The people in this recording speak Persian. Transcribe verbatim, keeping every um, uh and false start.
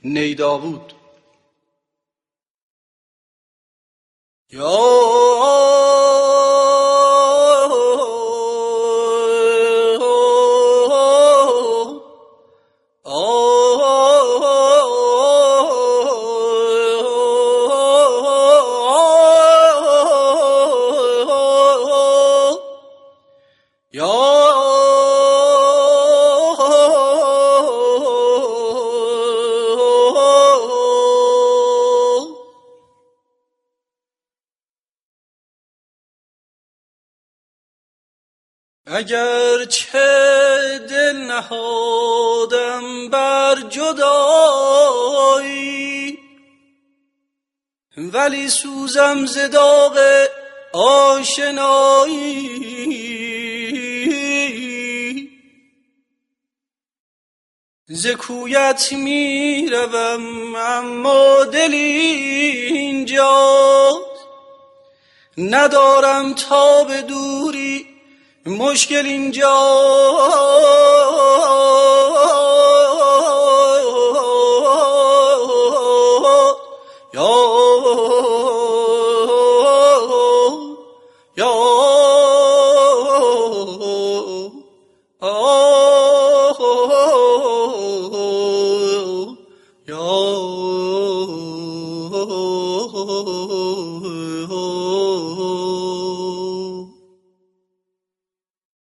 نیداود. یا اگر چه دل نهادم بر جدایی، ولی سوزم ز داغ آشنایی. ز کویت می روم اما دلی اینجاست، ندارم تاب دوری مشکل اینجا. یا یا یا